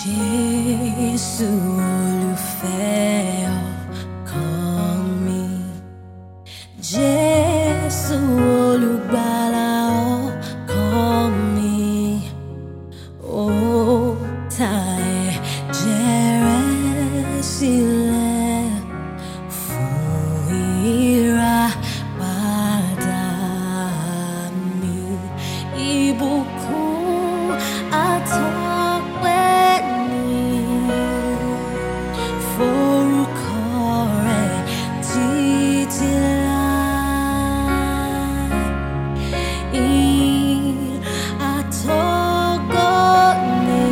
Jésù olùfẹ́ ọkàn mi, Jésù olùgbàlà ọkàn mi, ó ta ẹ̀jẹ̀ rẹ̀ sílẹ̀ fún ìràpadà mi. Ìbùkún àtọpẹ́ ni forúkọ rẹ̀ títí láé. Ìyìn àtògo ni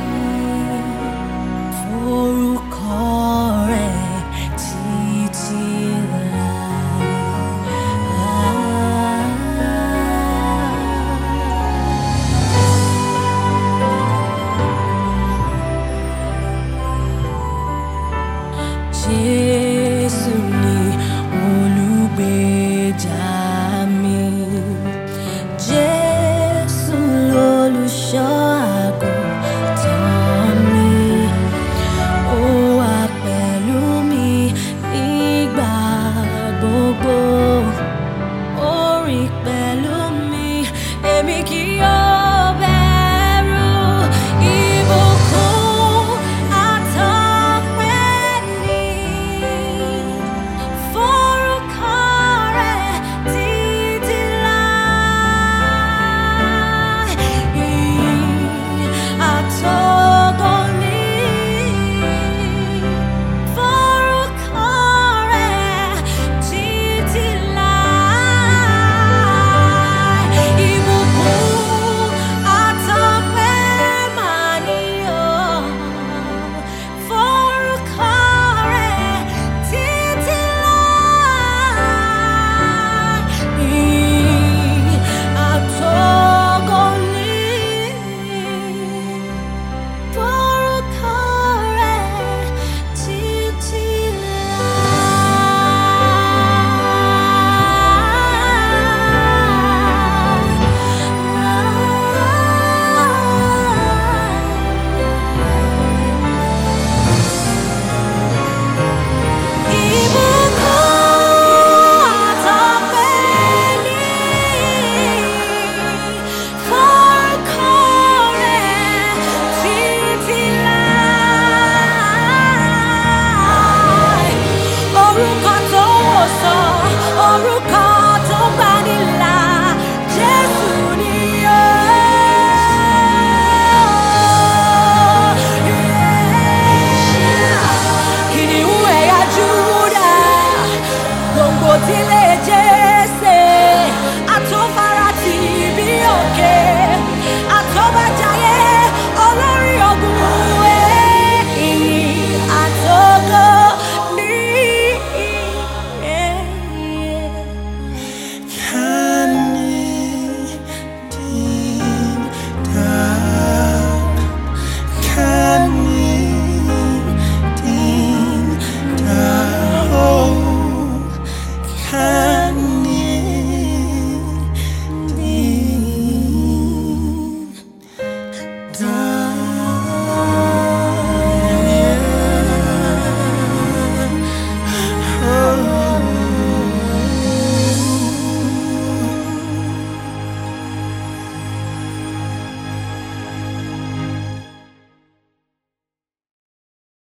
forúkọ rẹ̀ títí láé. Jésù ni olùgbèjà mi, Jésù lolùṣọ́ àgùntàn mi, ó wà pẹ̀lú mi nígbà gbogbo, ó rìn pẹ̀lú mi, èmi kì yóò